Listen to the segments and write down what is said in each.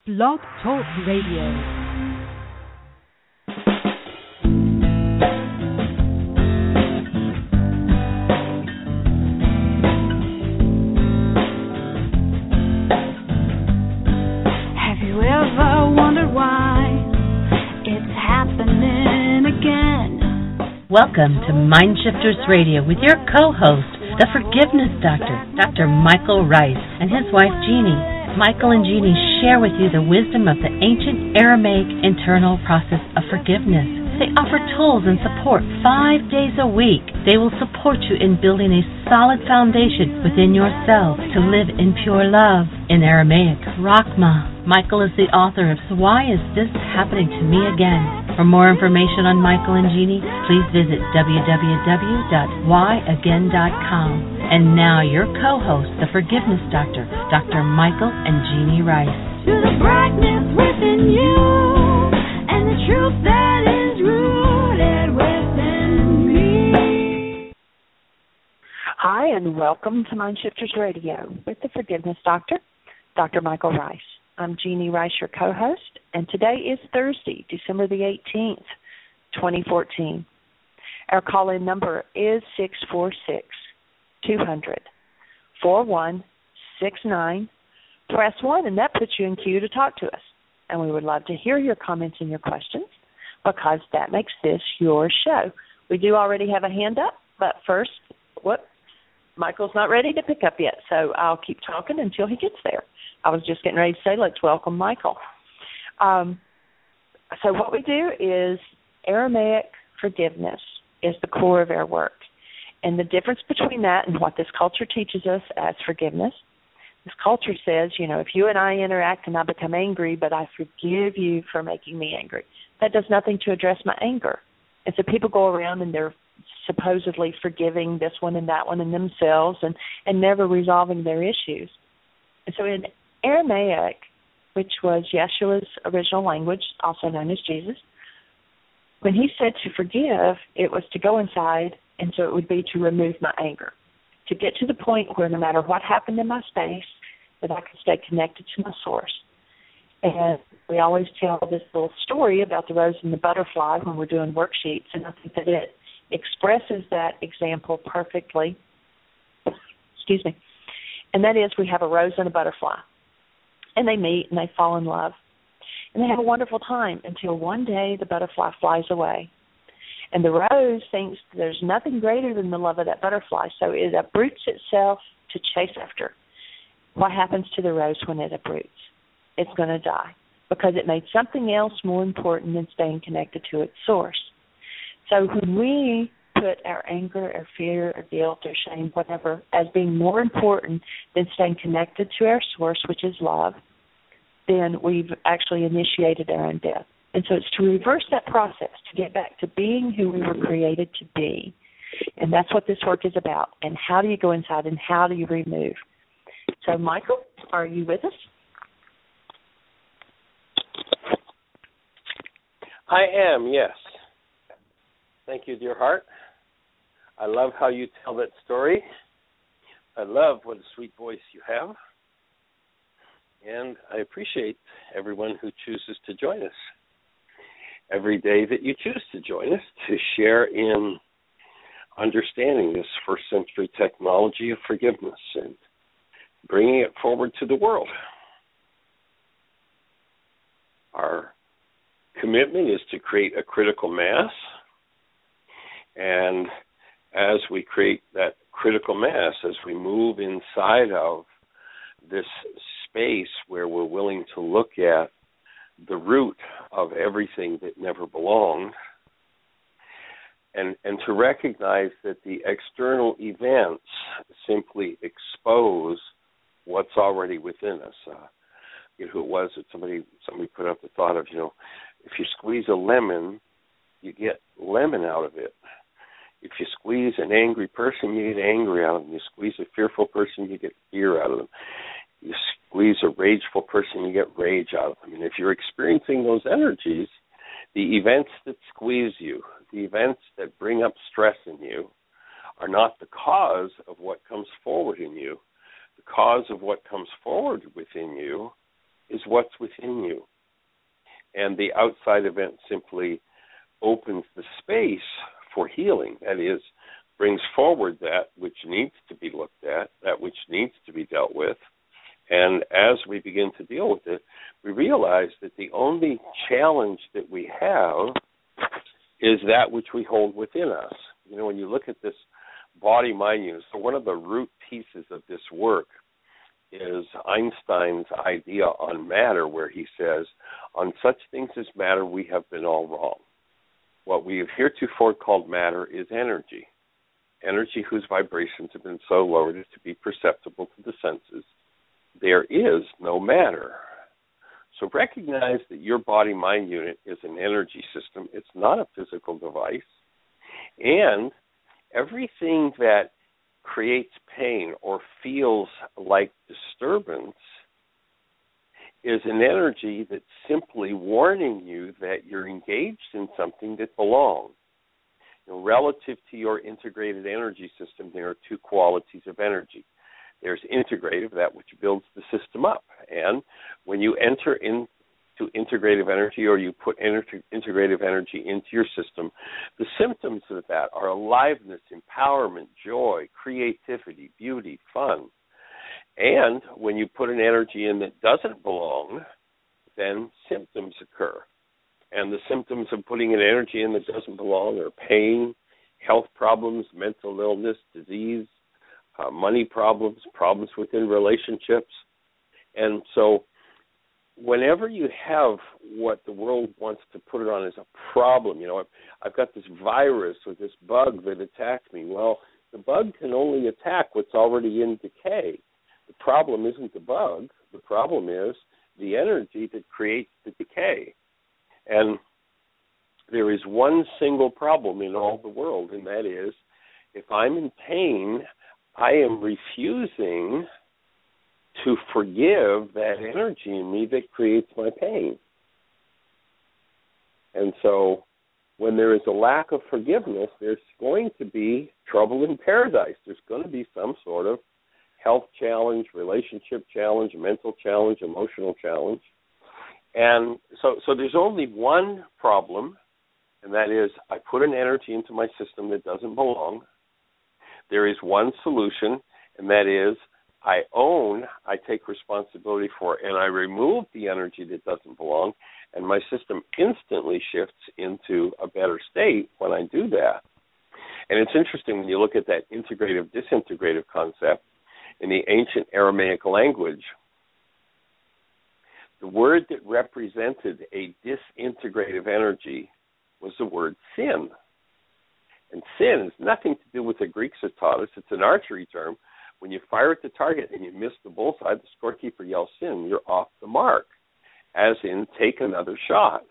Blog Talk Radio. Welcome to Mindshifters Radio with your co-host, the Forgiveness Doctor, Dr. Michael Rice, and his wife, Jeannie. Michael and Jeannie share with you the wisdom of the ancient Aramaic internal process of forgiveness. They offer tools and support 5 days a week. They will support you in building a solid foundation within yourself to live in pure love. In Aramaic, Rachma. Michael is the author of So Why Is This Happening to Me Again? For more information on Michael and Jeannie, please visit www.whyagain.com. And now your co-host, the Forgiveness Doctor, Dr. Michael and Jeannie Rice. To the brightness within you and the truth that is rooted within me. Hi, and welcome to Mindshifters Radio with the Forgiveness Doctor, Dr. Michael Rice. I'm Jeannie Rice, your co-host, and today is Thursday, December the 18th, 2014. Our call-in number is 646-200-4169. Press 1, and that puts you in queue to talk to us. And we would love to hear your comments and your questions because that makes this your show. We do already have a hand up, but first, Michael's not ready to pick up yet, so I'll keep talking until he gets there. I was just getting ready to say, let's welcome Michael. So what we do is Aramaic forgiveness is the core of our work. And the difference between that and what this culture teaches us as forgiveness, this culture says, if you and I interact and I become angry, but I forgive you for making me angry, that does nothing to address my anger. And so people go around and they're supposedly forgiving this one and that one and themselves and never resolving their issues. And so in Aramaic, which was Yeshua's original language, also known as Jesus, when he said to forgive, it was to go inside, and so it would be to remove my anger, to get to the point where no matter what happened in my space, that I could stay connected to my source. And we always tell this little story about the rose and the butterfly when we're doing worksheets, and I think that it expresses that example perfectly. Excuse me. And that is we have a rose and a butterfly. And they meet and they fall in love. And they have a wonderful time until one day the butterfly flies away. And the rose thinks there's nothing greater than the love of that butterfly, so it uproots itself to chase after. What happens to the rose when it uproots? It's going to die because it made something else more important than staying connected to its source. So when we put our anger, our fear, our guilt, our shame, whatever, as being more important than staying connected to our source, which is love, then we've actually initiated our own death. And so it's to reverse that process, to get back to being who we were created to be. And that's what this work is about. And how do you go inside and how do you remove? So, Michael, are you with us? I am, yes. Thank you, dear heart. I love how you tell that story. I love what a sweet voice you have. And I appreciate everyone who chooses to join us every day that you choose to join us to share in understanding this first century technology of forgiveness and bringing it forward to the world. Our commitment is to create a critical mass, and as we create that critical mass, as we move inside of this space where we're willing to look at the root of everything that never belonged, and to recognize that the external events simply expose what's already within us. Who it was that somebody put up the thought of, if you squeeze a lemon, you get lemon out of it. If you squeeze an angry person, you get angry out of them. You squeeze a fearful person, you get fear out of them. You squeeze a rageful person, you get rage out of them. And if you're experiencing those energies, the events that squeeze you, the events that bring up stress in you, are not the cause of what comes forward in you. The cause of what comes forward within you is what's within you. And the outside event simply opens the space for healing. That is, brings forward that which needs to be looked at, that which needs to be dealt with. And as we begin to deal with it, we realize that the only challenge that we have is that which we hold within us. You know, when you look at this body-mind unit, so one of the root pieces of this work is Einstein's idea on matter, where he says, on such things as matter, we have been all wrong. What we have heretofore called matter is energy, energy whose vibrations have been so lowered as to be perceptible to the senses. There is no matter. So recognize that your body-mind unit is an energy system. It's not a physical device. And everything that creates pain or feels like disturbance is an energy that's simply warning you that you're engaged in something that belongs. You know, relative to your integrated energy system, there are two qualities of energy. There's integrative, that which builds the system up. And when you enter into integrative energy, or you put integrative energy into your system, the symptoms of that are aliveness, empowerment, joy, creativity, beauty, fun. And when you put an energy in that doesn't belong, then symptoms occur. And the symptoms of putting an energy in that doesn't belong are pain, health problems, mental illness, disease, money problems, problems within relationships. And so whenever you have what the world wants to put it on as a problem, you know, I've got this virus or this bug that attacked me. Well, the bug can only attack what's already in decay. The problem isn't the bug. The problem is the energy that creates the decay. And there is one single problem in all the world, and that is, if I'm in pain, I am refusing to forgive that energy in me that creates my pain. And so when there is a lack of forgiveness, there's going to be trouble in paradise. There's going to be some sort of health challenge, relationship challenge, mental challenge, emotional challenge. And so there's only one problem, and that is I put an energy into my system that doesn't belong. There is one solution, and that is I take responsibility for it, and I remove the energy that doesn't belong, and my system instantly shifts into a better state when I do that. And it's interesting when you look at that integrative, disintegrative concept in the ancient Aramaic language. The word that represented a disintegrative energy was the word sin. And sin has nothing to do with the Greeks have taught us. It's an archery term. When you fire at the target and you miss the bullseye, the scorekeeper yells sin. You're off the mark, as in take another shot.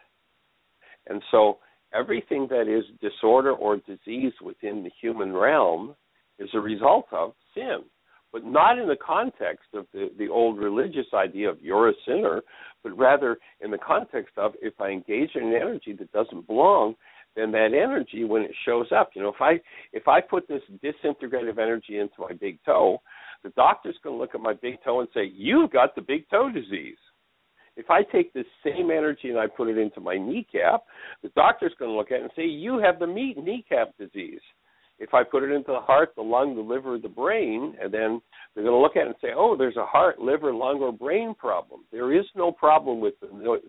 And so everything that is disorder or disease within the human realm is a result of sin, but not in the context of the old religious idea of you're a sinner, but rather in the context of if I engage in an energy that doesn't belong, then that energy, when it shows up, you know, if I put this disintegrative energy into my big toe, the doctor's going to look at my big toe and say, you've got the big toe disease. If I take this same energy and I put it into my kneecap, the doctor's going to look at it and say, you have the kneecap disease. If I put it into the heart, the lung, the liver, the brain, and then they're going to look at it and say, oh, there's a heart, liver, lung, or brain problem. There is no problem with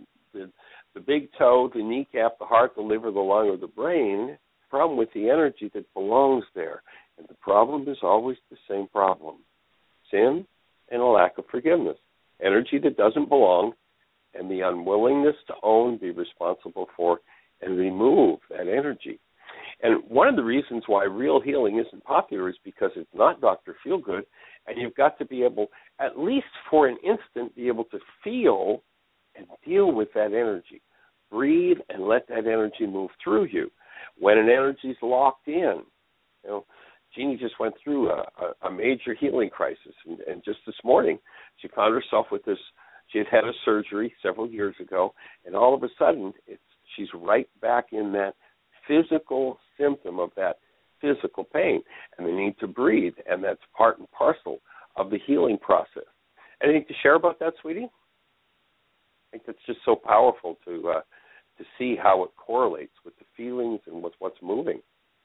the big toe, the kneecap, the heart, the liver, the lung, or the brain. Problem with the energy that belongs there. And the problem is always the same problem. Sin and a lack of forgiveness. Energy that doesn't belong and the unwillingness to own, be responsible for, and remove that energy. And one of the reasons why real healing isn't popular is because it's not Dr. Feelgood, and you've got to be able, at least for an instant, be able to feel and deal with that energy. Breathe and let that energy move through you. When an energy is locked in, you know, Jeannie just went through a major healing crisis, and just this morning she found herself with this. She had a surgery several years ago, and all of a sudden she's right back in that physical symptom of that physical pain and the need to breathe, and that's part and parcel of the healing process. Anything to share about that, sweetie? think that's just so powerful to see how it correlates with the feelings and with what's moving.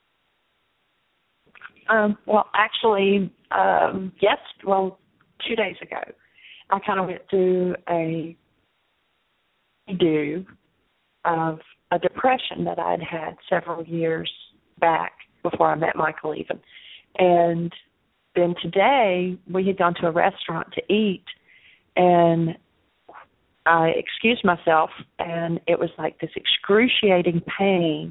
Well, actually, 2 days ago, I kind of went through a redo of a depression that I'd had several years back before I met Michael even. And then today we had gone to a restaurant to eat, and I excused myself, and it was like this excruciating pain.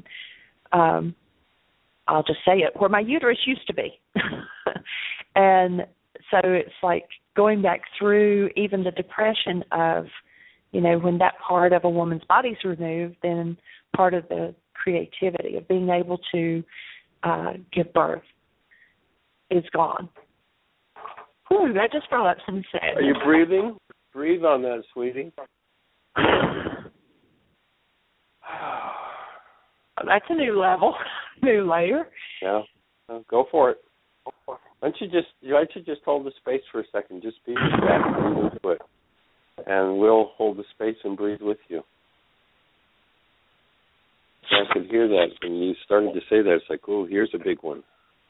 I'll just say it, where my uterus used to be. And so it's like going back through even the depression of, when that part of a woman's body's removed, then part of the creativity of being able to give birth is gone. Whew, that just brought up some sadness. Are you breathing? Breathe on that, sweetie. That's a new level, new layer. Yeah, go for it. Why don't you just hold the space for a second? Just be with that, breathe into it, and we'll hold the space and breathe with you. I could hear that when you started to say that. It's like, oh, here's a big one.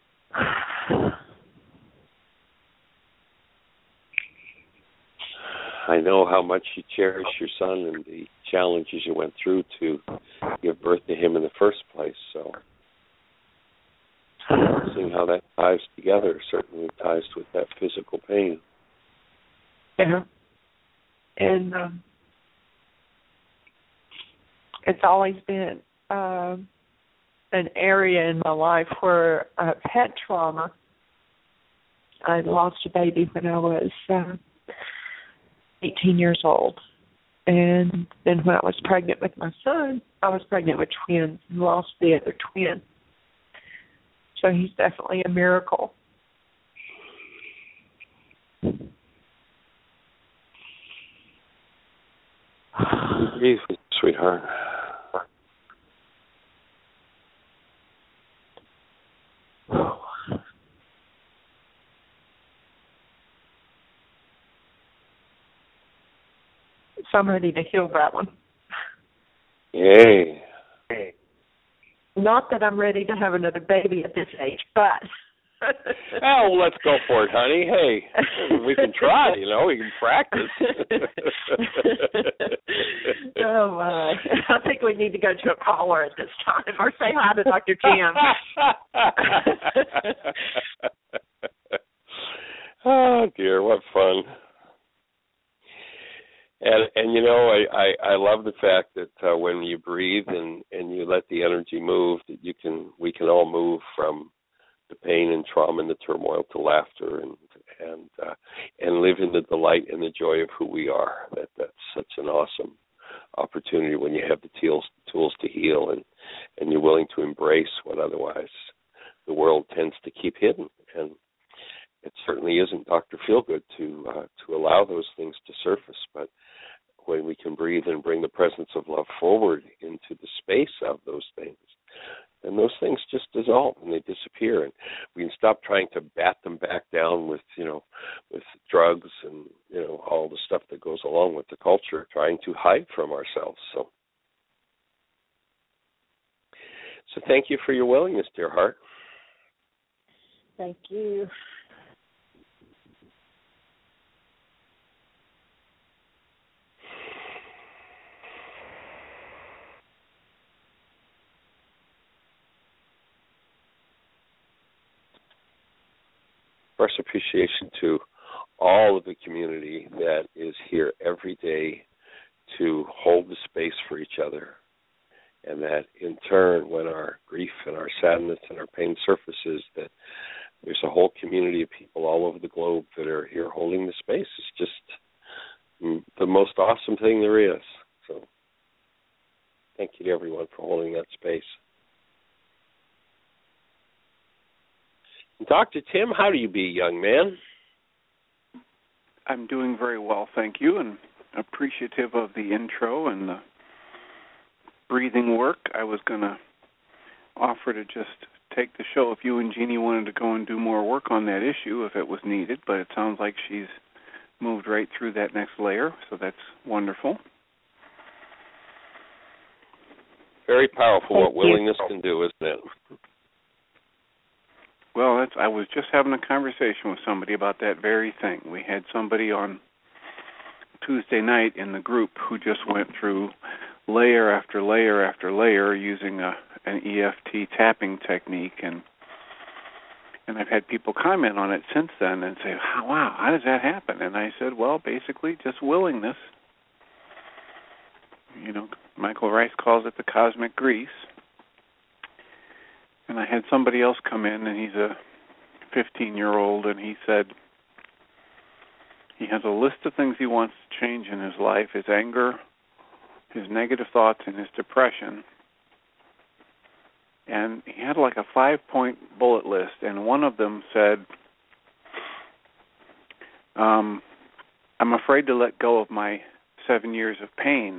I know how much you cherish your son and the challenges you went through to give birth to him in the first place. So seeing how that ties together certainly ties with that physical pain. Yeah. And it's always been an area in my life where I've had trauma. I lost a baby when I was 18 years old. And then when I was pregnant with my son, I was pregnant with twins and lost the other twin. So he's definitely a miracle. Breathe, sweetheart. So I'm ready to heal that one. Yay. Not that I'm ready to have another baby at this age, but... Oh, well, let's go for it, honey. Hey, we can try, we can practice. Oh, my. I think we need to go to a caller at this time or say hi to Dr. Tim. Oh, dear, what fun. And I love the fact that when you breathe and you let the energy move, that we can all move from the pain and trauma and the turmoil to laughter and live in the delight and the joy of who we are. That's such an awesome opportunity when you have the tools to heal and you're willing to embrace what otherwise the world tends to keep hidden. And it certainly isn't Dr. Feelgood to allow those things to surface, but when we can breathe and bring the presence of love forward into the space of those things, and those things just dissolve and they disappear, and we can stop trying to bat them back down with drugs and all the stuff that goes along with the culture, trying to hide from ourselves. So thank you for your willingness, dear heart. Thank you. Express appreciation to all of the community that is here every day to hold the space for each other, and that in turn, when our grief and our sadness and our pain surfaces, that there's a whole community of people all over the globe that are here holding the space. It's just the most awesome thing there is. So thank you to everyone for holding that space. Dr. Tim, how do you be, young man? I'm doing very well, thank you, and appreciative of the intro and the breathing work. I was going to offer to just take the show if you and Jeannie wanted to go and do more work on that issue if it was needed, but it sounds like she's moved right through that next layer, so that's wonderful. Very powerful. Thank what willingness can do, isn't it? Well, I was just having a conversation with somebody about that very thing. We had somebody on Tuesday night in the group who just went through layer after layer after layer using an EFT tapping technique, and I've had people comment on it since then and say, wow, how does that happen? And I said, well, basically just willingness. You know, Michael Rice calls it the cosmic grease. And I had somebody else come in, and he's a 15-year-old, and he said he has a list of things he wants to change in his life: his anger, his negative thoughts, and his depression. And he had like a 5-point bullet list, and one of them said, I'm afraid to let go of my 7 years of pain.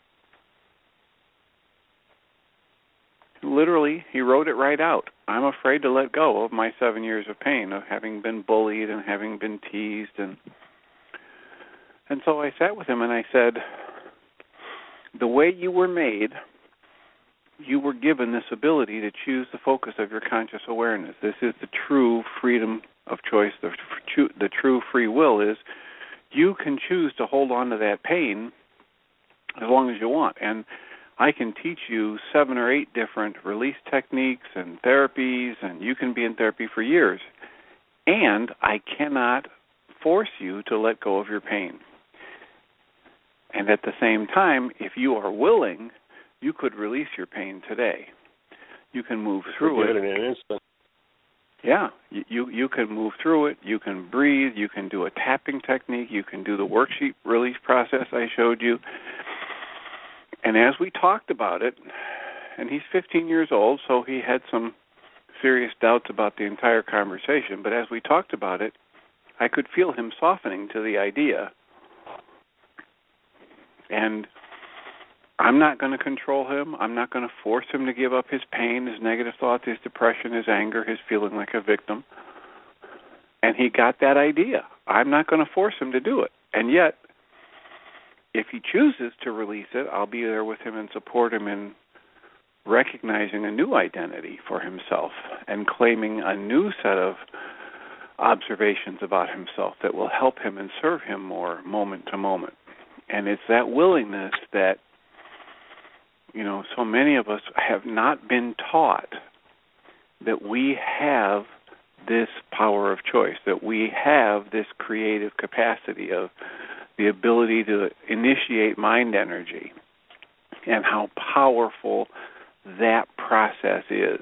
Literally, he wrote it right out. I'm afraid to let go of my 7 years of pain, of having been bullied and having been teased. And so I sat with him and I said, the way you were made, you were given this ability to choose the focus of your conscious awareness. This is the true freedom of choice. The true free will is you can choose to hold on to that pain as long as you want. And I can teach you 7 or 8 different release techniques and therapies, and you can be in therapy for years. And I cannot force you to let go of your pain. And at the same time, if you are willing, you could release your pain today. You can move through it. In an instant. Yeah, you can move through it. You can breathe. You can do a tapping technique. You can do the worksheet release process I showed you. And as we talked about it, and he's 15 years old, so he had some serious doubts about the entire conversation, but as we talked about it, I could feel him softening to the idea. And I'm not going to control him. I'm not going to force him to give up his pain, his negative thoughts, his depression, his anger, his feeling like a victim. And he got that idea. I'm not going to force him to do it. And yet, if he chooses to release it, I'll be there with him and support him in recognizing a new identity for himself and claiming a new set of observations about himself that will help him and serve him more moment to moment. And it's that willingness that, you know, so many of us have not been taught that we have this power of choice, that we have this creative capacity of the ability to initiate mind energy, and how powerful that process is.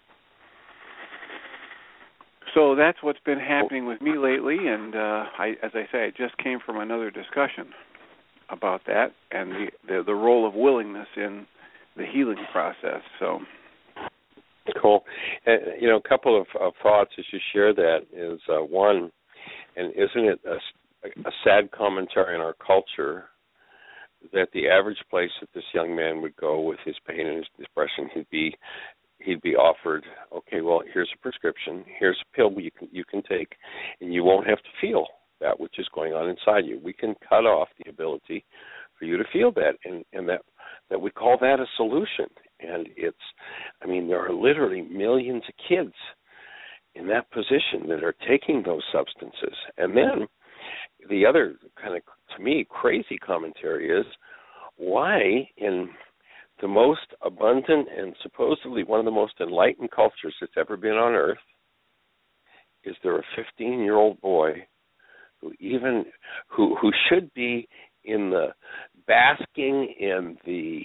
So that's what's been happening with me lately, and as I say, it just came from another discussion about that and the role of willingness in the healing process. So cool. You know, a couple of thoughts as you share that is one, and isn't it a sad commentary in our culture that the average place that this young man would go with his pain and his depression, he'd be offered, okay, well, here's a prescription, here's a pill you can take, and you won't have to feel that which is going on inside you. We can cut off the ability for you to feel that, and that we call that a solution. And there are literally millions of kids in that position that are taking those substances. And then the other kind of, to me, crazy commentary is why in the most abundant and supposedly one of the most enlightened cultures that's ever been on Earth is there a 15-year-old boy who should be in the basking in the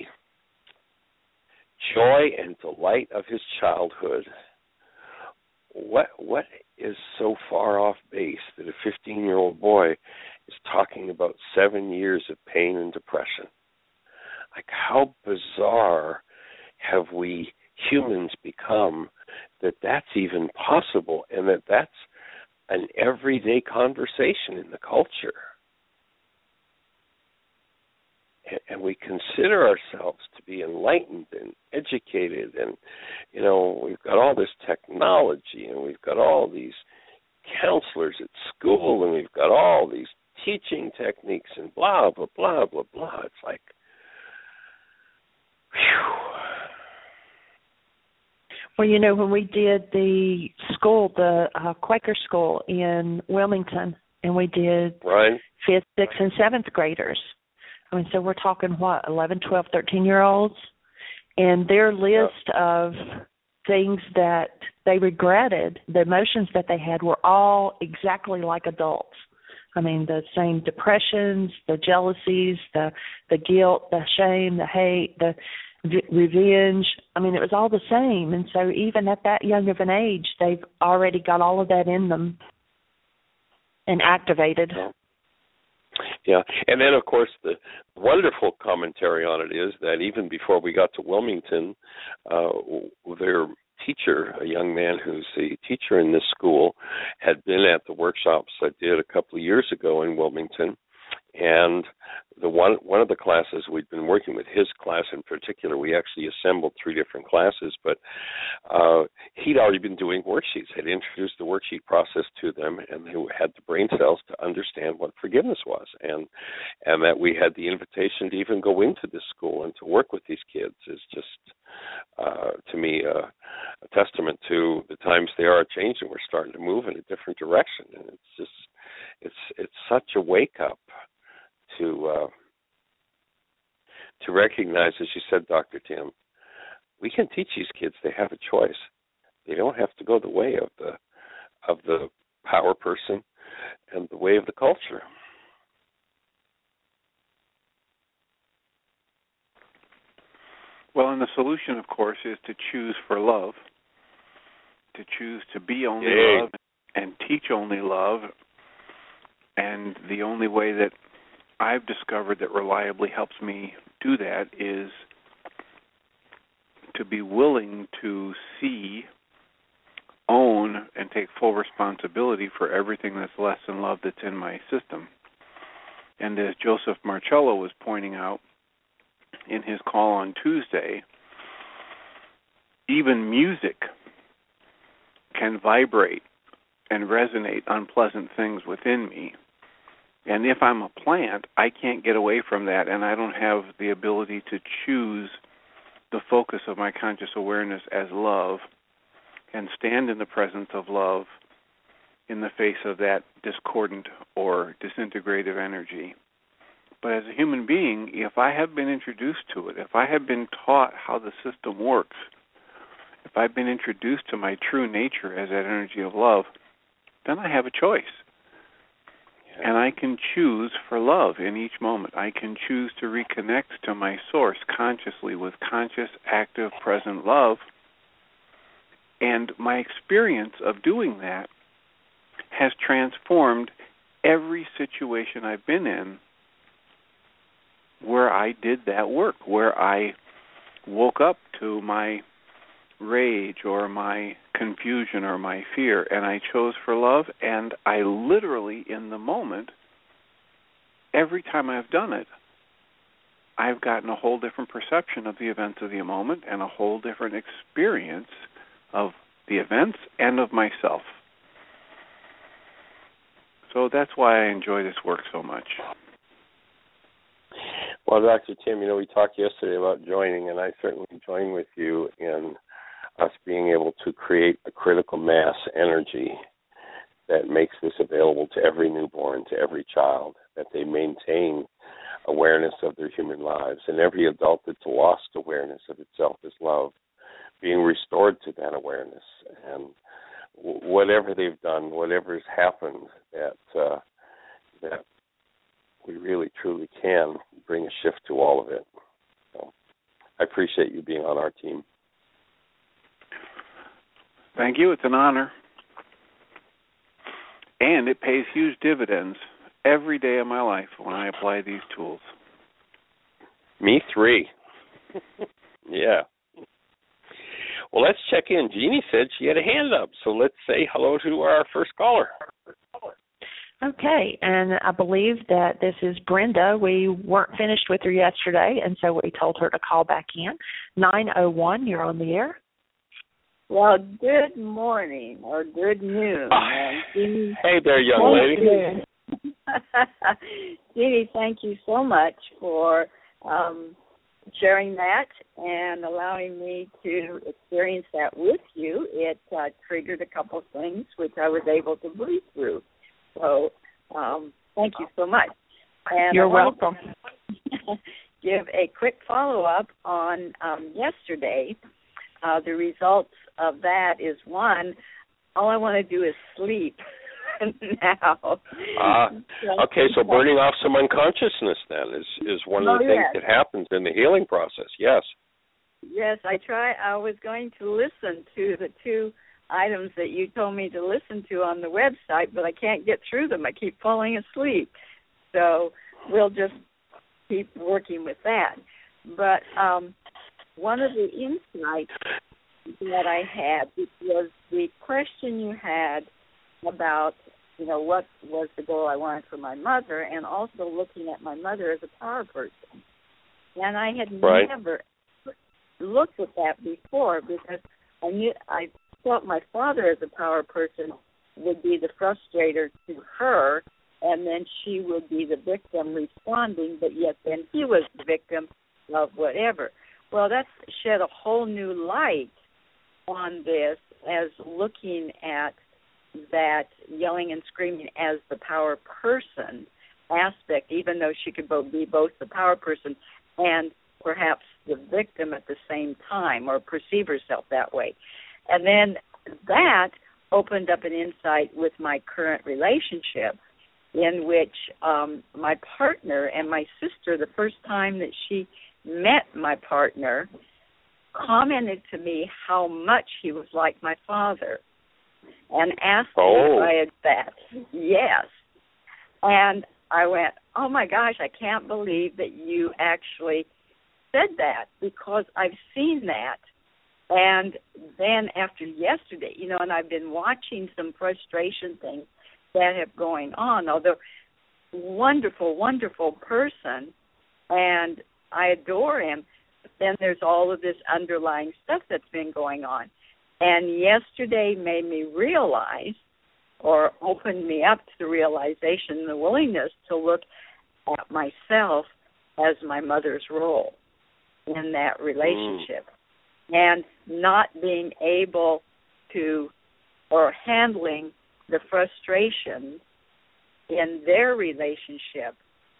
joy and delight of his childhood. What is so far off base that a 15-year-old boy is talking about 7 years of pain and depression? Like, how bizarre have we humans become that that's even possible, and that's an everyday conversation in the culture? And we consider ourselves to be enlightened and educated, and, you know, we've got all this technology, and we've got all these counselors at school, and we've got all these teaching techniques, and blah, blah, blah, blah, blah. It's like, whew. Well, when we did the school, the Quaker school in Wilmington, and we did Right. 5th, 6th, and 7th graders. I mean, so we're talking, 11, 12, 13-year-olds? And their list of things that they regretted, the emotions that they had, were all exactly like adults. I mean, the same depressions, the jealousies, the guilt, the shame, the hate, the revenge. I mean, it was all the same. And so even at that young of an age, they've already got all of that in them and activated. Yeah, and then, of course, the wonderful commentary on it is that even before we got to Wilmington, their teacher, a young man who's a teacher in this school, had been at the workshops I did a couple of years ago in Wilmington, and the one of the classes we'd been working with, his class in particular, we actually assembled 3 different classes, but he'd already been doing worksheets, had introduced the worksheet process to them, and they had the brain cells to understand what forgiveness was, and that we had the invitation to even go into this school and to work with these kids is just, to me, a testament to the times they are changing. We're starting to move in a different direction, and it's such a wake-up to recognize, as you said, Dr. Tim, we can teach these kids they have a choice. They don't have to go the way of the power person and the way of the culture. Well, and the solution, of course, is to choose for love, to choose to be only love and teach only love. And the only way that I've discovered that reliably helps me do that is to be willing to see, own, and take full responsibility for everything that's less than love that's in my system. And as Joseph Marcello was pointing out in his call on Tuesday, even music can vibrate and resonate unpleasant things within me. And if I'm a plant, I can't get away from that, and I don't have the ability to choose the focus of my conscious awareness as love and stand in the presence of love in the face of that discordant or disintegrative energy. But as a human being, if I have been introduced to it, if I have been taught how the system works, if I've been introduced to my true nature as that energy of love, then I have a choice. And I can choose for love in each moment. I can choose to reconnect to my source consciously with conscious, active, present love. And my experience of doing that has transformed every situation I've been in where I did that work, where I woke up to my rage or my confusion or my fear, and I chose for love, and I literally, in the moment, every time I've done it, I've gotten a whole different perception of the events of the moment and a whole different experience of the events and of myself. So that's why I enjoy this work so much. Well, Dr. Tim, we talked yesterday about joining, and I certainly join with you in us being able to create a critical mass energy that makes this available to every newborn, to every child, that they maintain awareness of their human lives, and every adult that's lost awareness of itself as love, being restored to that awareness, and whatever they've done, whatever's happened, that we really, truly can bring a shift to all of it. So I appreciate you being on our team. Thank you. It's an honor. And it pays huge dividends every day of my life when I apply these tools. Me 3. Yeah. Well, let's check in. Jeannie said she had a hand up, so let's say hello to our first caller. Okay, and I believe that this is Brenda. We weren't finished with her yesterday, and so we told her to call back in. 901, you're on the air. Well, good morning or good noon. Jeannie, hey there, young lady. Jeannie, thank you so much for sharing that and allowing me to experience that with you. It triggered a couple things which I was able to breathe through. So thank you so much. And You're welcome. Give a quick follow-up on yesterday. The results of that is, one, all I want to do is sleep now. Okay, so burning off some unconsciousness then is one of the things that happens in the healing process. Yes. Yes, I was going to listen to the 2 items that you told me to listen to on the website, but I can't get through them. I keep falling asleep. So we'll just keep working with that. But one of the insights that I had was the question you had about, what was the goal I wanted for my mother, and also looking at my mother as a power person. And I had never looked at that before, because I thought my father as a power person would be the frustrator to her, and then she would be the victim responding, but yet then he was the victim of whatever. Well, that's shed a whole new light on this, as looking at that yelling and screaming as the power person aspect, even though she could be both the power person and perhaps the victim at the same time, or perceive herself that way. And then that opened up an insight with my current relationship, in which my partner and my sister, the first time that she met my partner, commented to me how much he was like my father, and asked me if I had that. Yes. And I went, oh, my gosh, I can't believe that you actually said that, because I've seen that. And then after yesterday, and I've been watching some frustration things that have going on, although wonderful, wonderful person, and I adore him, but then there's all of this underlying stuff that's been going on. And yesterday made me realize, or opened me up to the realization and the willingness to look at myself as my mother's role in that relationship. And not being able to, or handling the frustration in their relationship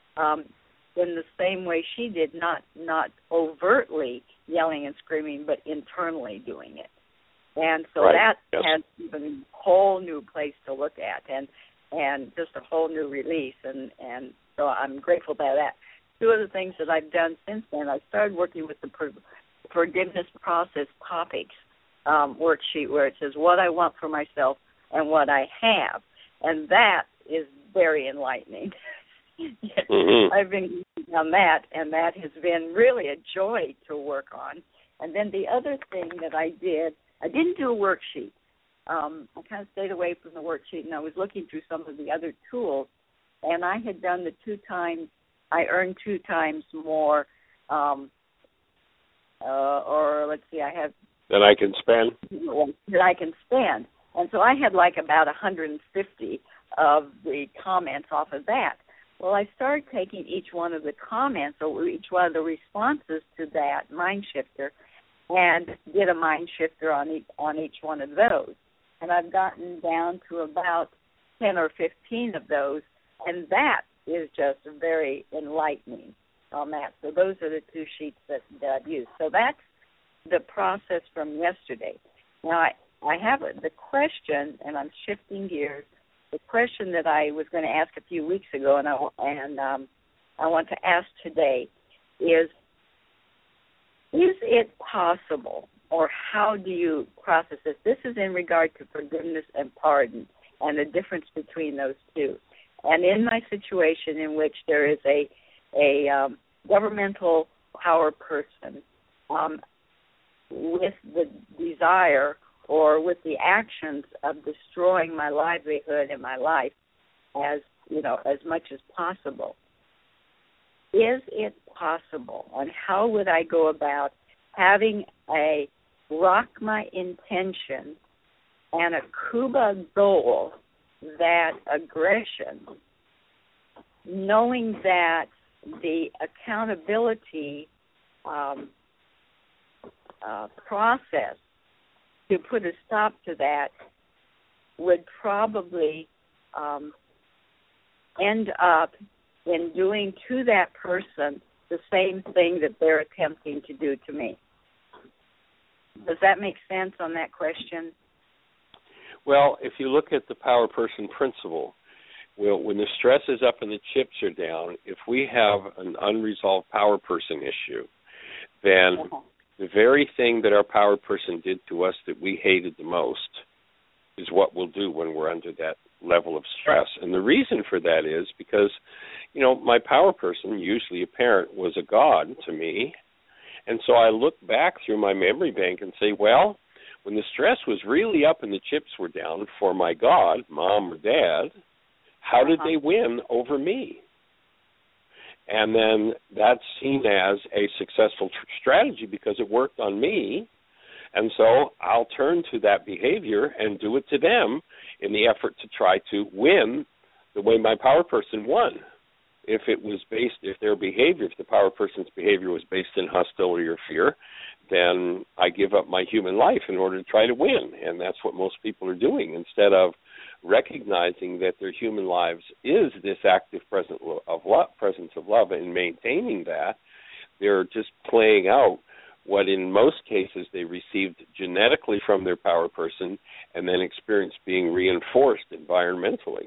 in the same way she did, not overtly yelling and screaming, but internally doing it. And so that has even a whole new place to look at, and just a whole new release. And so I'm grateful for that. 2 of the things that I've done since then, I started working with the forgiveness process topics worksheet, where it says what I want for myself and what I have. And that is very enlightening. I've been on that, and that has been really a joy to work on. And then the other thing that I didn't do a worksheet. I kind of stayed away from the worksheet, and I was looking through some of the other tools, and I had done the 2 times, I earned 2 times more, or let's see, I have... That I can spend? That I can spend. And so I had like about 150 of the comments off of that. Well, I started taking each one of the comments, or each one of the responses to that mind shifter, and did a mind shifter on each one of those. And I've gotten down to about 10 or 15 of those, and that is just very enlightening on that. So those are the 2 sheets that I've used. So that's the process from yesterday. Now, I have the question, and I'm shifting gears, the question that I was going to ask a few weeks ago, and I want to ask today is it possible, or how do you process this? This is in regard to forgiveness and pardon, and the difference between those 2. And in my situation, in which there is a governmental power person with the desire, or with the actions of destroying my livelihood and my life as much as possible. Is it possible, and how would I go about having a rock my intention and a Kuba goal, that aggression, knowing that the accountability process to put a stop to that would probably end up in doing to that person the same thing that they're attempting to do to me. Does that make sense on that question? Well, if you look at the power person principle, well, when the stress is up and the chips are down, if we have an unresolved power person issue, then the very thing that our power person did to us that we hated the most is what we'll do when we're under that level of stress. And the reason for that is because, you know, my power person, usually a parent, was a god to me. And so I look back through my memory bank and say, well, when the stress was really up and the chips were down for my god, mom or dad, how did they win over me? And then that's seen as a successful strategy because it worked on me. And so I'll turn to that behavior and do it to them in the effort to try to win the way my power person won. If it was based, if their behavior, if the power person's behavior was based in hostility or fear, then I give up my human life in order to try to win. And that's what most people are doing. Instead of recognizing that their human lives is this active presence of love and maintaining that, they're just playing out what in most cases they received genetically from their power person and then experienced being reinforced environmentally.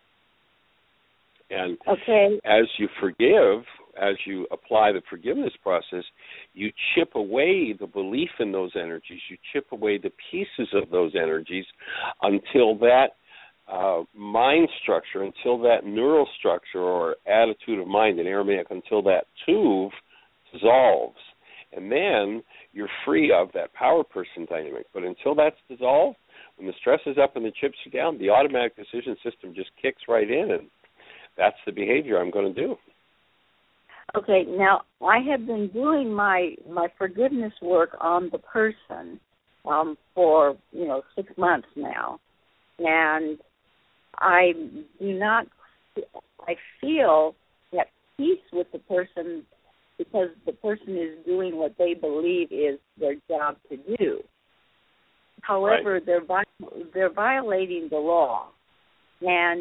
And as you forgive, as you apply the forgiveness process, you chip away the belief in those energies, you chip away the pieces of those energies until that mind structure, until that neural structure or attitude of mind in Aramaic, until that tuv dissolves. And then you're free of that power person dynamic. But until that's dissolved, when the stress is up and the chips are down, the automatic decision system just kicks right in, and that's the behavior I'm going to do. Okay, now I have been doing my forgiveness work on the person for 6 months now, and I feel at peace with the person because the person is doing what they believe is their job to do. However, they're violating the law, and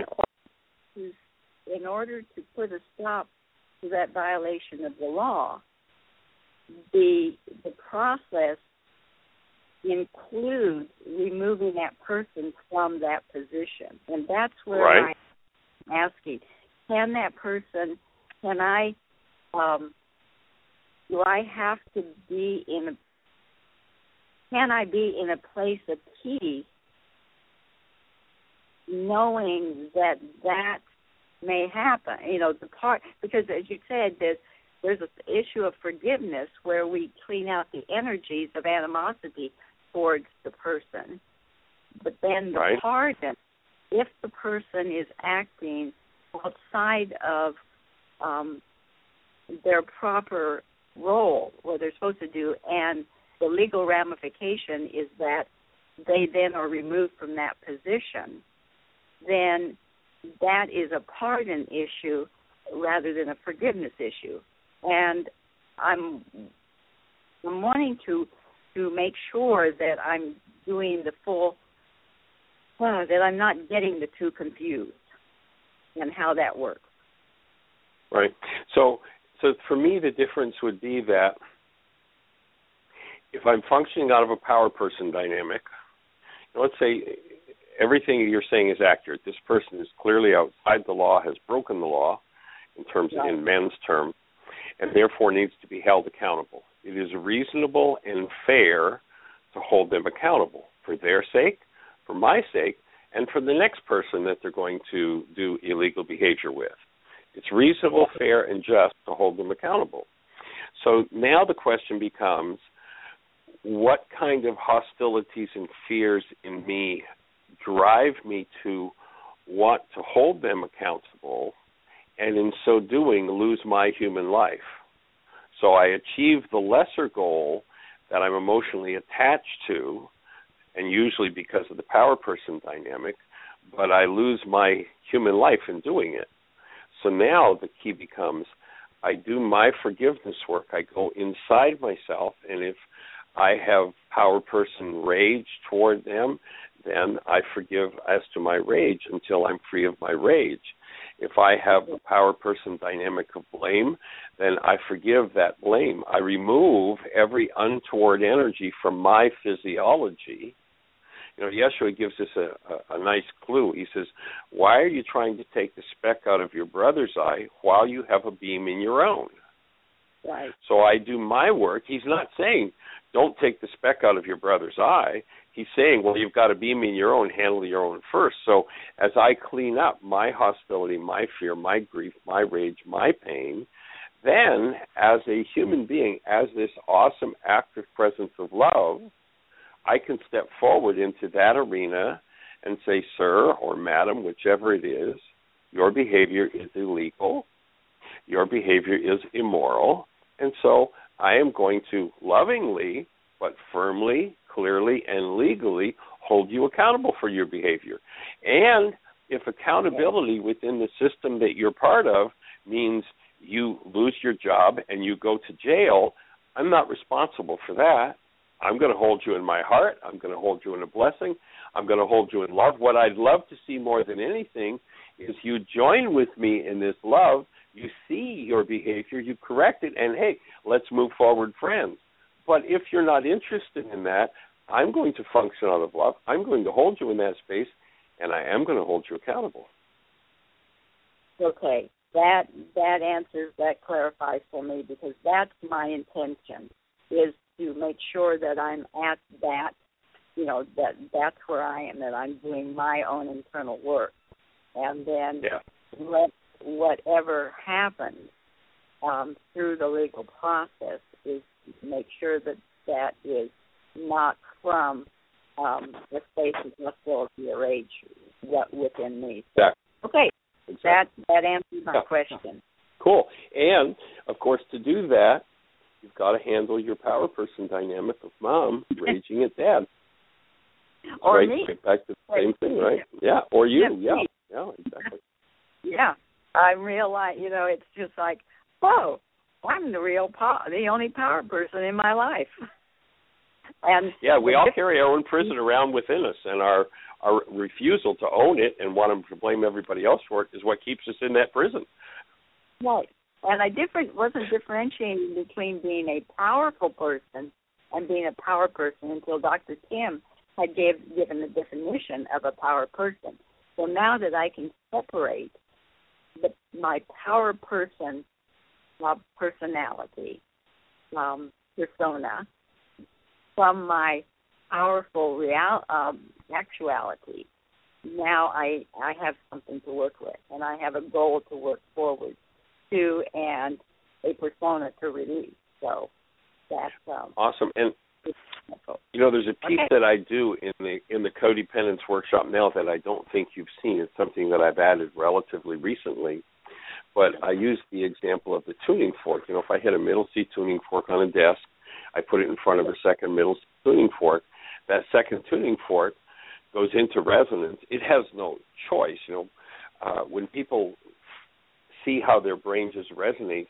in order to put a stop to that violation of the law, the process includes removing that person from that position. And that's where I'm asking, can I be in a place of peace knowing that may happen? Because as you said, there's an issue of forgiveness where we clean out the energies of animosity towards the person. But then the pardon, if the person is acting outside of their proper role, what they're supposed to do, and the legal ramification is that they then are removed from that position, then that is a pardon issue rather than a forgiveness issue. And I'm wanting to make sure that I'm doing the full, that I'm not getting the two confused and how that works. Right. So for me, the difference would be that if I'm functioning out of a power person dynamic, let's say everything you're saying is accurate. This person is clearly outside the law, has broken the law in men's term, and therefore needs to be held accountable. It is reasonable and fair to hold them accountable for their sake, for my sake, and for the next person that they're going to do illegal behavior with. It's reasonable, fair, and just to hold them accountable. So now the question becomes, what kind of hostilities and fears in me drive me to want to hold them accountable and in so doing lose my human life? So I achieve the lesser goal that I'm emotionally attached to, and usually because of the power person dynamic, but I lose my human life in doing it. So now the key becomes, I do my forgiveness work. I go inside myself, and if I have power person rage toward them, then I forgive as to my rage until I'm free of my rage. If I have a power person dynamic of blame, then I forgive that blame. I remove every untoward energy from my physiology. You know, Yeshua gives us a nice clue. He says, why are you trying to take the speck out of your brother's eye while you have a beam in your own? Right. So I do my work. He's not saying, don't take the speck out of your brother's eye. He's saying, well, you've got a beam in your own, handle your own first. So as I clean up my hostility, my fear, my grief, my rage, my pain, then as a human being, as this awesome active presence of love, I can step forward into that arena and say, sir or madam, whichever it is, your behavior is illegal, your behavior is immoral, and so I am going to lovingly but firmly, clearly, and legally hold you accountable for your behavior. And if accountability within the system that you're part of means you lose your job and you go to jail, I'm not responsible for that. I'm going to hold you in my heart. I'm going to hold you in a blessing. I'm going to hold you in love. What I'd love to see more than anything is you join with me in this love. You see your behavior, you correct it, and, hey, let's move forward, friends. But if you're not interested in that, I'm going to function out of love. I'm going to hold you in that space, and I am going to hold you accountable. Okay. That answers, that clarifies for me, because that's my intention, is to make sure that I'm at that, you know, that's where I am, that I'm doing my own internal work. And then let whatever happens through the legal process is make sure that is not from the space of hostility or rage within me. So, okay, exactly. That answers my question. Cool. And, of course, to do that, you've got to handle your power person dynamic of mom raging at dad. Or right? me. Right back to the same thing, right? Yeah, or you. Yeah, exactly. Yeah, I realize, you know, it's just like, whoa, I'm the only power person in my life. And yeah, we all carry our own prison around within us, and our refusal to own it and want to blame everybody else for it is what keeps us in that prison. Right. And I wasn't differentiating between being a powerful person and being a power person until Dr. Tim had given the definition of a power person. So now that I can separate my power person personality, persona, from my powerful actuality, now I have something to work with, and I have a goal to work forward to and a persona to release. So that's awesome. And you know, there's a piece that I do in the codependence workshop now that I don't think you've seen. It's something that I've added relatively recently. But I use the example of the tuning fork. You know, if I hit a middle C tuning fork on a desk, I put it in front of a second middle C tuning fork. That second tuning fork goes into resonance. It has no choice. You know, when people see how their brain just resonates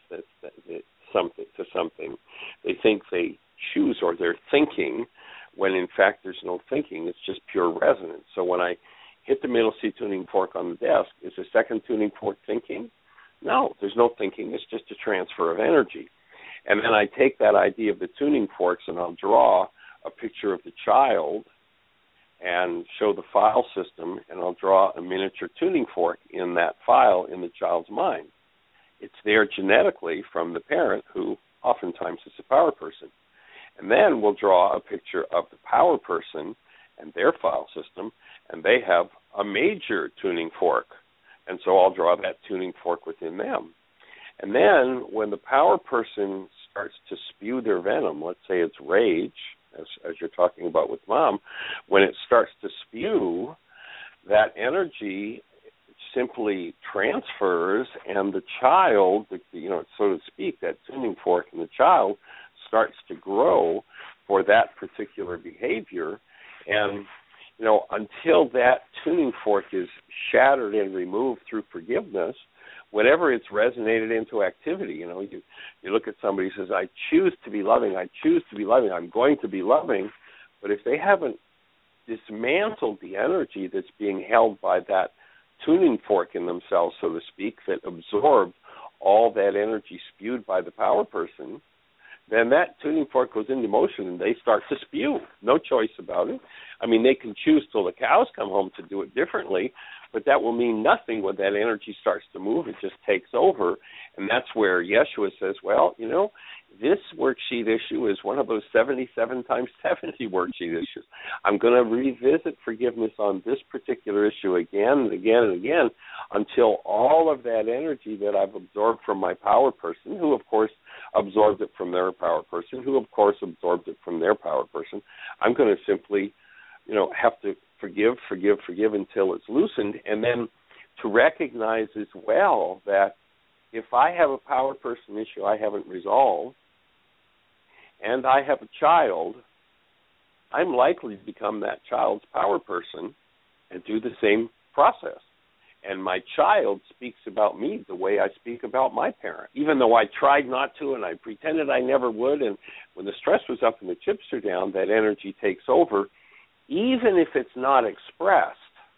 to something, they think they choose or they're thinking, when in fact there's no thinking. It's just pure resonance. So when I hit the middle C tuning fork on the desk, is the second tuning fork thinking? No, there's no thinking. It's just a transfer of energy. And then I take that idea of the tuning forks and I'll draw a picture of the child and show the file system, and I'll draw a miniature tuning fork in that file in the child's mind. It's there genetically from the parent, who oftentimes is a power person. And then we'll draw a picture of the power person and their file system, and they have a major tuning fork. And so I'll draw that tuning fork within them. And then when the power person starts to spew their venom, let's say it's rage, as you're talking about with mom, when it starts to spew, that energy simply transfers, and the child, you know, so to speak, that tuning fork in the child starts to grow for that particular behavior. And, you know, until that tuning fork is shattered and removed through forgiveness, whenever it's resonated into activity. You know, you look at somebody who says, I choose to be loving, I choose to be loving, I'm going to be loving, but if they haven't dismantled the energy that's being held by that tuning fork in themselves, so to speak, that absorbed all that energy spewed by the power person, then that tuning fork goes into motion and they start to spew. No choice about it. I mean, they can choose till the cows come home to do it differently, but that will mean nothing when that energy starts to move. It just takes over. And that's where Yeshua says, well, you know, this worksheet issue is one of those 77 times 70 worksheet issues. I'm going to revisit forgiveness on this particular issue again and again and again until all of that energy that I've absorbed from my power person, who of course absorbed it from their power person, who of course absorbed it from their power person, I'm going to simply, you know, have to forgive until it's loosened, and then to recognize as well that if I have a power person issue I haven't resolved, and I have a child, I'm likely to become that child's power person and do the same process. And my child speaks about me the way I speak about my parent, even though I tried not to and I pretended I never would. And when the stress was up and the chips are down, that energy takes over, even if it's not expressed.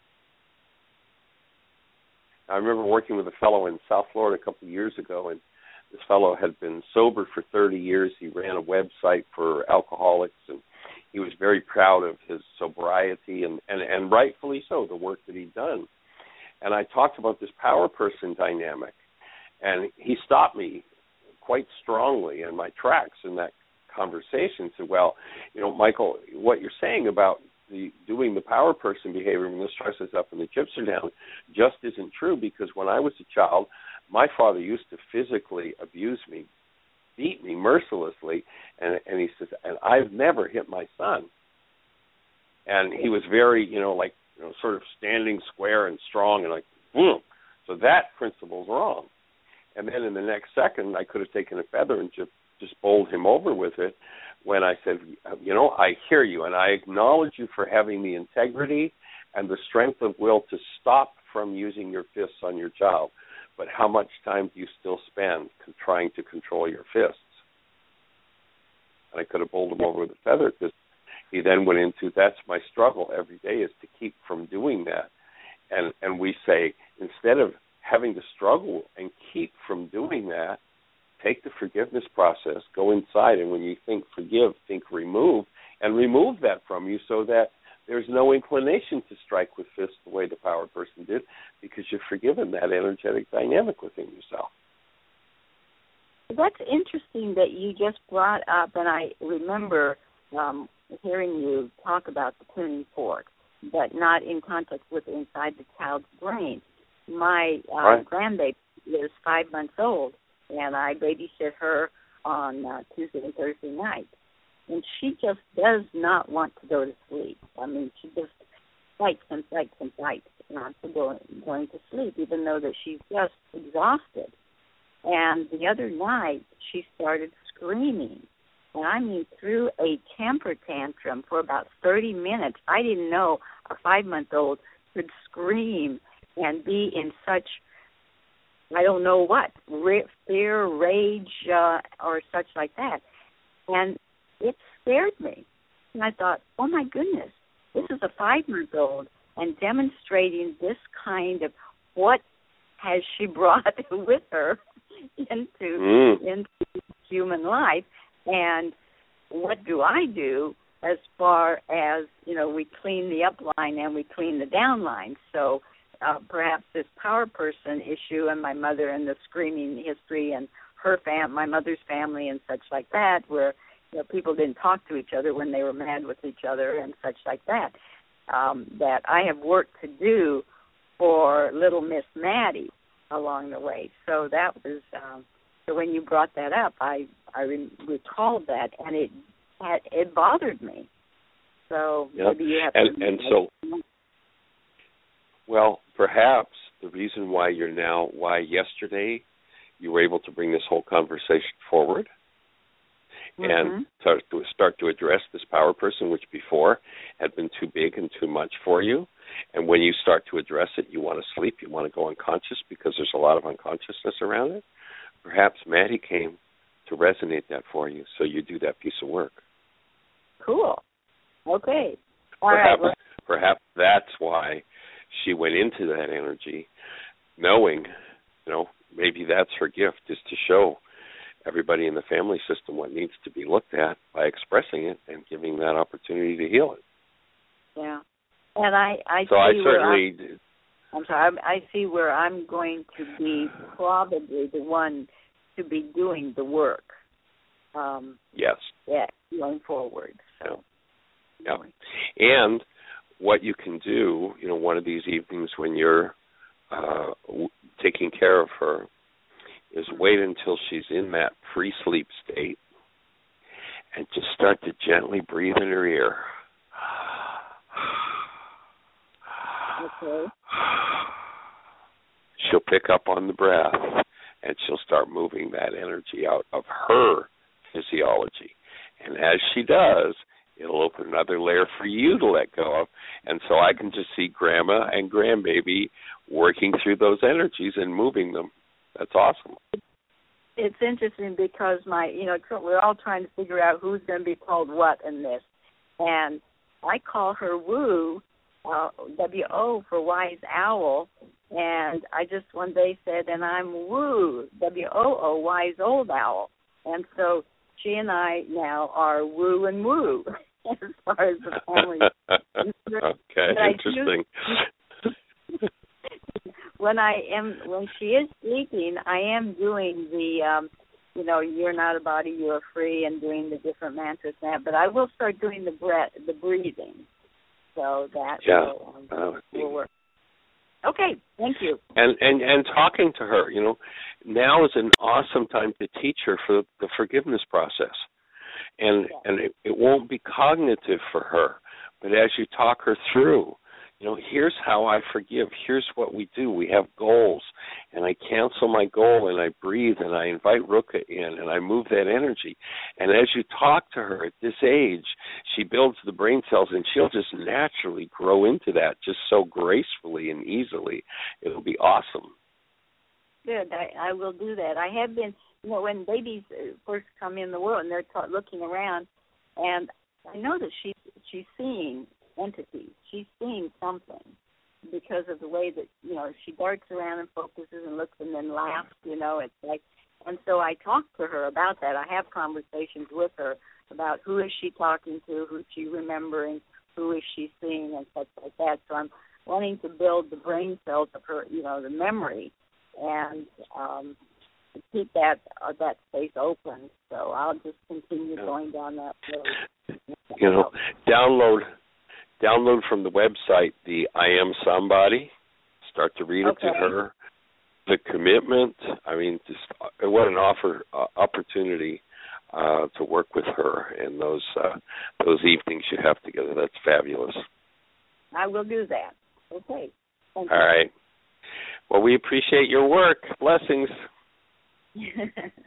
I remember working with a fellow in South Florida a couple of years ago, and this fellow had been sober for 30 years. He ran a website for alcoholics, and he was very proud of his sobriety, and rightfully so, the work that he'd done. And I talked about this power person dynamic, and he stopped me quite strongly in my tracks in that conversation. Said, well, you know, Michael, what you're saying about doing the power person behavior when the stress is up and the chips are down just isn't true, because when I was a child, my father used to physically abuse me, beat me mercilessly, and he says, and I've never hit my son. And he was very, like, sort of standing square and strong and like, boom. So that principle's wrong. And then in the next second, I could have taken a feather and just bowled him over with it when I said, I hear you, and I acknowledge you for having the integrity and the strength of will to stop from using your fists on your child. But how much time do you still spend trying to control your fists? And I could have bowled him over with a feather, because he then went into, that's my struggle every day, is to keep from doing that. And we say, instead of having to struggle and keep from doing that, take the forgiveness process, go inside, and when you think forgive, think remove, and remove that from you so that there's no inclination to strike with fists the way the power person did, because you've forgiven that energetic dynamic within yourself. That's interesting that you just brought up, and I remember hearing you talk about the tuning fork, but not in context with inside the child's brain. My grandbaby is 5 months old, and I babysit her on Tuesday and Thursday nights. And she just does not want to go to sleep. I mean, she just fights and not to going to sleep, even though that she's just exhausted. And the other night, she started screaming. And I mean, through a temper tantrum for about 30 minutes. I didn't know a 5-month-old could scream and be in such, I don't know what, fear, rage, or such like that. And it scared me. And I thought, oh, my goodness, this is a 5-month-old and demonstrating this of what has she brought with her into human life. And what do I do as far as, we clean the upline and we clean the downline. So perhaps this power person issue and my mother and the screaming history and her my mother's family and such like that, where people didn't talk to each other when they were mad with each other and such like that, that I have work to do for little Miss Maddie along the way. So that was, so when you brought that up, I recalled that, and it bothered me. So maybe you have to... And so, well, perhaps the reason why yesterday you were able to bring this whole conversation forward and start to address this power person, which before had been too big and too much for you, And when you start to address it, you want to sleep, you want to go unconscious because there's a lot of unconsciousness around it. Perhaps Maddie came to resonate that for you, so you do that piece of work. Cool. Okay. All right. Perhaps that's why she went into that energy, knowing, maybe that's her gift, is to show everybody in the family system what needs to be looked at by expressing it and giving that opportunity to heal it. Yeah. And I see where I'm going to be probably the one to be doing the work. Yes. Yeah, going forward. So. Yeah. And what you can do, one of these evenings when you're taking care of her, is wait until she's in that pre-sleep state and just start to gently breathe in her ear. Okay. She'll pick up on the breath and she'll start moving that energy out of her physiology. And as she does, it'll open another layer for you to let go of. And so I can just see Grandma and Grandbaby working through those energies and moving them. That's awesome. It's interesting because we're all trying to figure out who's going to be called what in this. And I call her Woo, W-O for Wise Owl. And I just one day said, and I'm Woo, W-O-O, Wise Old Owl. And so she and I now are Woo and Woo as far as the family. Okay, interesting. When she is sleeping, I am doing the, you're not a body, you are free, and doing the different mantras and that. But I will start doing the breathing, so that will work. Okay, thank you. And talking to her, now is an awesome time to teach her for the forgiveness process. And it won't be cognitive for her, but as you talk her through, here's how I forgive. Here's what we do. We have goals, and I cancel my goal, and I breathe, and I invite Ruka in, and I move that energy. And as you talk to her at this age, she builds the brain cells, and she'll just naturally grow into that just so gracefully and easily. It'll be awesome. Good. I will do that. I have been, when babies first come in the world and they're looking around, and I know that she's seeing entities. She's seeing something because of the way that, she darts around and focuses and looks and then laughs, it's like, and so I talk to her about that. I have conversations with her about who is she talking to, who's she remembering, who is she seeing, and such like that. So I'm wanting to build the brain cells of her, the memory, and keep that space open. So I'll just continue going down that road. Download from the website the I Am Somebody. Start to read it to her. The commitment. What an opportunity to work with her in those evenings you have together. That's fabulous. I will do that. Okay. Thank you. All right. Well, we appreciate your work. Blessings. You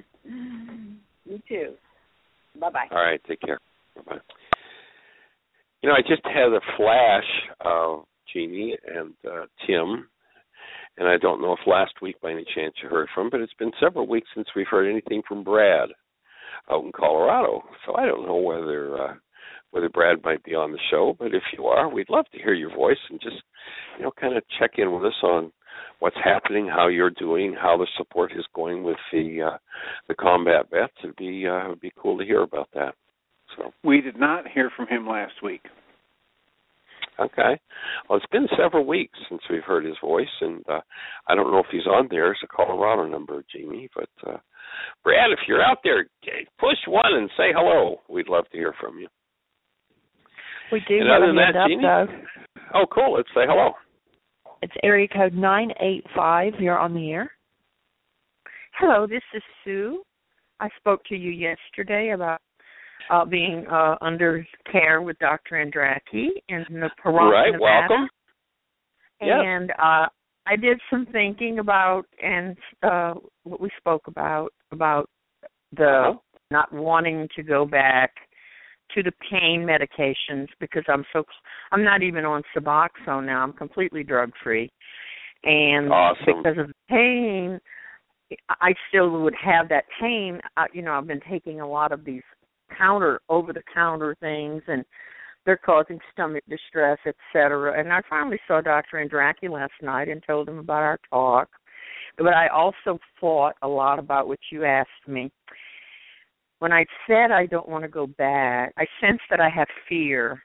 too. Bye-bye. All right. Take care. Bye-bye. I just had a flash of Jeanie and Tim, and I don't know if last week by any chance you heard from, but it's been several weeks since we've heard anything from Brad out in Colorado. So I don't know whether Brad might be on the show, but if you are, we'd love to hear your voice and just, kind of check in with us on what's happening, how you're doing, how the support is going with the combat vets. It'd be cool to hear about that. So we did not hear from him last week. Okay. Well, it's been several weeks since we've heard his voice, and I don't know if he's on there. It's a Colorado number, Jeanie. But, Brad, if you're out there, push 1 and say hello. We'd love to hear from you. We do have a hand up, though. Oh, cool. Let's say hello. It's area code 985. You're on the air. Hello, this is Sue. I spoke to you yesterday about being under care with Dr. Andraki in the Pahrump, right, Nevada. Welcome. And I did some thinking about what we spoke about the not wanting to go back to the pain medications because I'm not even on Suboxone now. I'm completely drug-free. And awesome. because of the pain, I still would have that pain. I've been taking a lot of these over-the-counter things, and they're causing stomach distress, etc. And I finally saw Dr. Andraki last night and told him about our talk. But I also thought a lot about what you asked me. When I said I don't want to go back, I sense that I have fear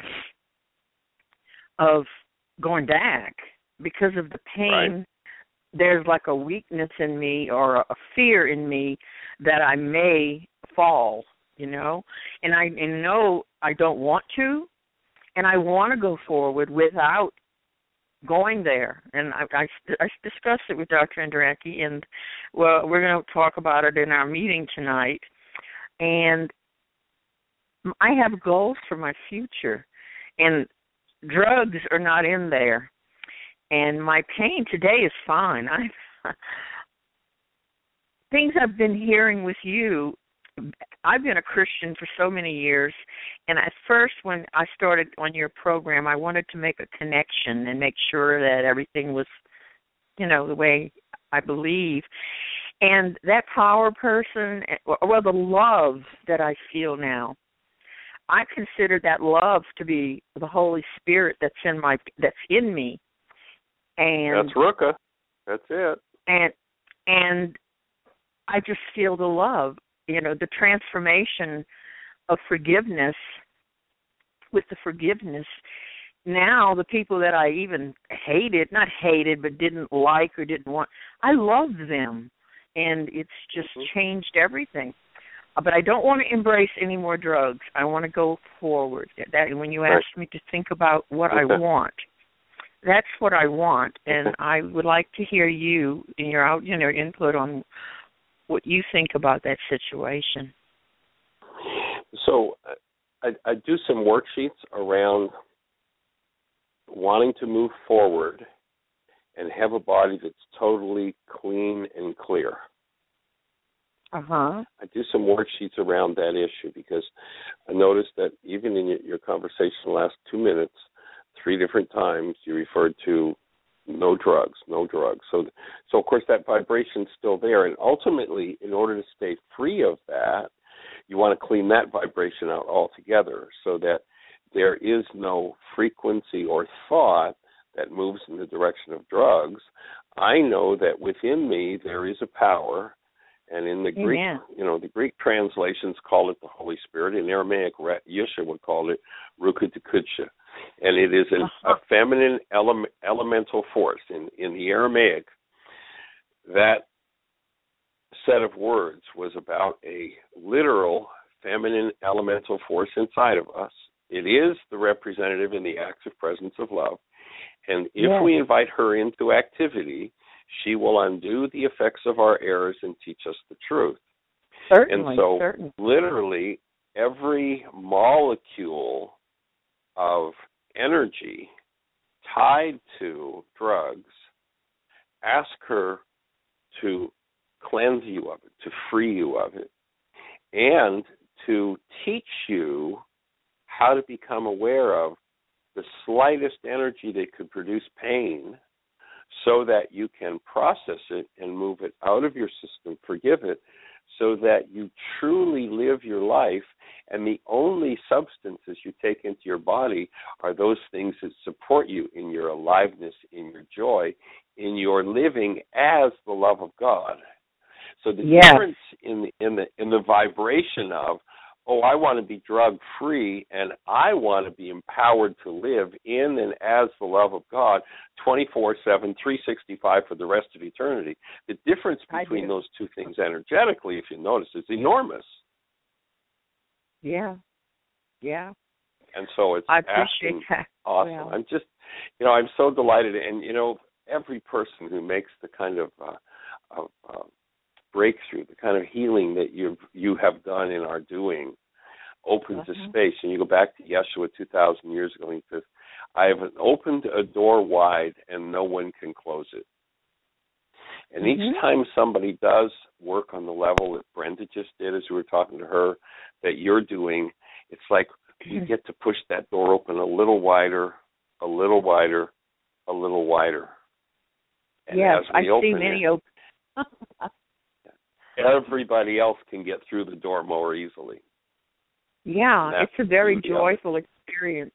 of going back because of the pain. Right. There's like a weakness in me or a fear in me that I may fall, and I know I don't want to, and I want to go forward without going there. And I discussed it with Dr. Andraki, and we're going to talk about it in our meeting tonight. And I have goals for my future, and drugs are not in there. And my pain today is fine. Things I've been hearing with you, I've been a Christian for so many years, and at first when I started on your program, I wanted to make a connection and make sure that everything was, the way I believe. And that power person, the love that I feel now, I consider that love to be the Holy Spirit that's in me. And that's Ruka. That's it. And I just feel the love, the transformation of forgiveness. With the forgiveness, now the people that I even not hated, but didn't like or didn't want, I love them. And it's just changed everything. But I don't want to embrace any more drugs. I want to go forward. When you asked me to think about what I want, that's what I want. And I would like to hear you and your input on what you think about that situation. So I do some worksheets around wanting to move forward and have a body that's totally clean and clear. Uh-huh. I do some worksheets around that issue because I noticed that even in your conversation the last 2 minutes, 3 different times you referred to no drugs. So of course that vibration's still there, and ultimately, in order to stay free of that, you want to clean that vibration out altogether so that there is no frequency or thought that moves in the direction of drugs. I know that within me there is a power, and in the Greek, the Greek translations call it the Holy Spirit. In Aramaic, Yeshua would call it Ruka Dekudsha, and it is a feminine elemental force. In the Aramaic, that set of words was about a literal feminine elemental force inside of us. It is the representative in the active presence of love. And if we invite her into activity, she will undo the effects of our errors and teach us the truth. Certainly. And so literally every molecule of energy tied to drugs, ask her to cleanse you of it, to free you of it, and to teach you how to become aware of the slightest energy that could produce pain so that you can process it and move it out of your system, forgive it, so that you truly live your life, and the only substances you take into your body are those things that support you in your aliveness, in your joy, in your living as the love of God. So the difference in the vibration of, I want to be drug-free and I want to be empowered to live in and as the love of God 24/7, 365 for the rest of eternity. The difference between those two things energetically, if you notice, is enormous. Yeah. And so it's I appreciate that. Awesome. Yeah. I'm just, I'm so delighted. And, every person who makes the kind of breakthrough, the kind of healing that you have done in our doing, opens a space. And you go back to Yeshua 2,000 years ago, and he says, I have opened a door wide and no one can close it. And each time somebody does work on the level that Brenda just did as we were talking to her, that you're doing, It's like we get to push that door open a little wider, a little wider, a little wider. And yes, as we I see open many it, open. everybody else can get through the door more easily. Yeah, it's a very beauty of it. joyful experience.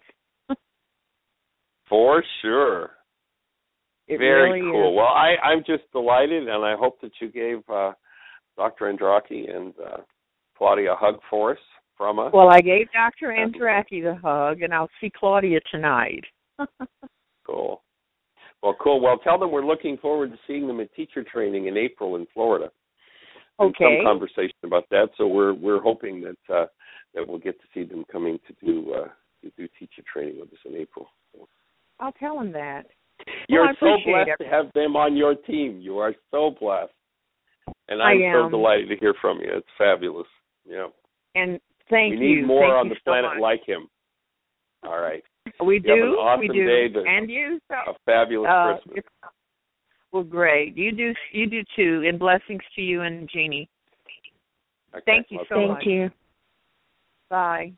For sure. It Very really cool. is. Well, I'm just delighted, and I hope that you gave Dr. Andraki and Claudia a hug for us from us. Well, I gave Dr. Andraki the hug, and I'll see Claudia tonight. Cool. Well, cool. Well, tell them we're looking forward to seeing them at teacher training in April in Florida. Okay. Some conversation about that. So we're hoping that we'll get to see them coming to do teacher training with us in April. I'll tell him that. You're I so appreciate blessed it. to have them on your team. You are so blessed. And I I'm so am. delighted to hear from you. It's fabulous. Yeah. And thank you. We need more Thank on you the so planet much. like him. All right. We You have an do. awesome We do. day. And you. A fabulous Christmas. Well, great. You do too. And blessings to you and Jeannie. Okay. Thank you so much. Thank you. Bye.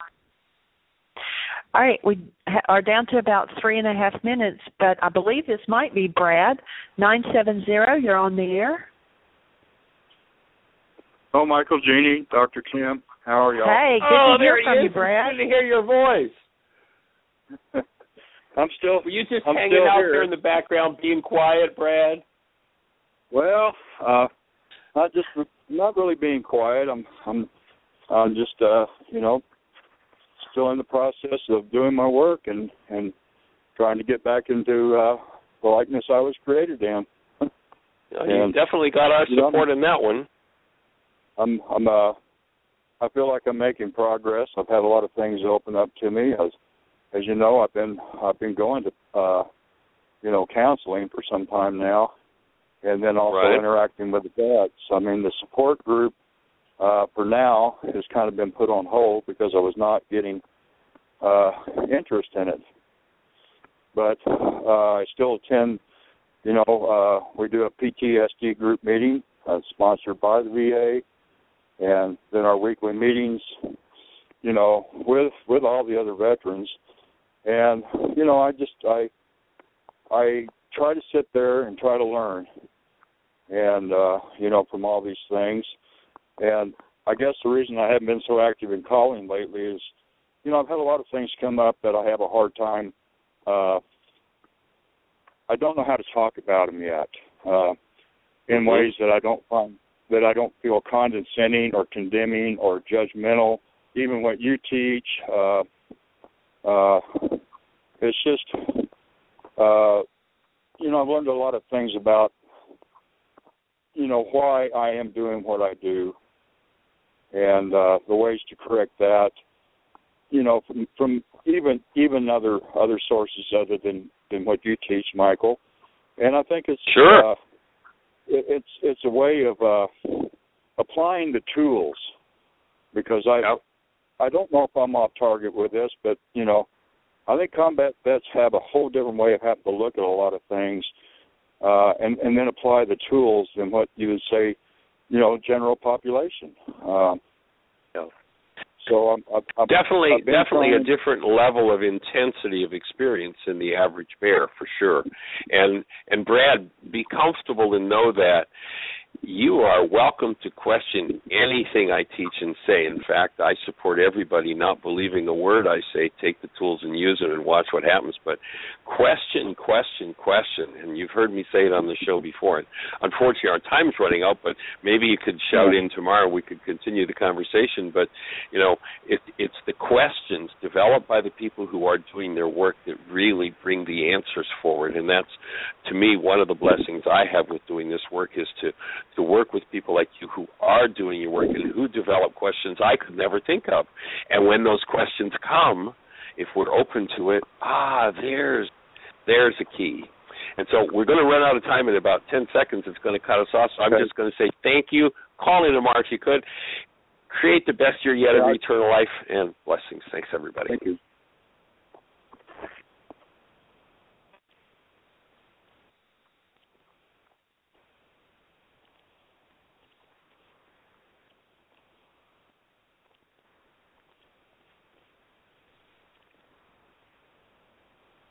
All right, we are down to about 3.5 minutes, but I believe this might be Brad. 970, you're on the air. Oh, Michael, Jeannie, Dr. Kim, how are y'all? Hey, good to hear from you, It's Brad. good to hear your voice. Were you just I'm hanging still out here. there in the background being quiet, Brad? Well, not really being quiet. I'm just still in the process of doing my work and trying to get back into the likeness I was created in. You definitely got our support in that one. I feel like I'm making progress. I've had a lot of things open up to me. As you know, I've been going to counseling for some time now, and then also interacting with the dads. I mean, the support group for now has kind of been put on hold because I was not getting interest in it. But I still attend. We do a PTSD group meeting sponsored by the VA, and then our weekly meetings, with all the other veterans. And, I try to sit there and try to learn, and, from all these things. And I guess the reason I haven't been so active in calling lately is, I've had a lot of things come up that I have a hard time. I don't know how to talk about them yet in ways that I don't feel condescending or condemning or judgmental. Even what you teach, it's just, I've learned a lot of things about, why I am doing what I do, and the ways to correct that, from even other sources other than what you teach, Michael. And I think it's sure. It's a way of applying the tools, because I don't know if I'm off target with this, but I think combat vets have a whole different way of having to look at a lot of things, and then apply the tools than what you would say, general population. So I'm definitely trying. a different level of intensity of experience in the average bear, for sure. And Brad, be comfortable and know that you are welcome to question anything I teach and say. In fact, I support everybody not believing a word I say. Take the tools and use them and watch what happens. But question. And you've heard me say it on the show before. And unfortunately, our time's running out, but maybe you could shout in tomorrow. We could continue the conversation. But, it's the questions developed by the people who are doing their work that really bring the answers forward. And that's, to me, one of the blessings I have with doing this work is to work with people like you who are doing your work and who develop questions I could never think of. And when those questions come, if we're open to it, there's a key. And so we're going to run out of time in about 10 seconds. It's going to cut us off. So I'm just going to say thank you. Call in tomorrow if you could. Create the best year yet of eternal life, and blessings. Thanks, everybody. Thank you.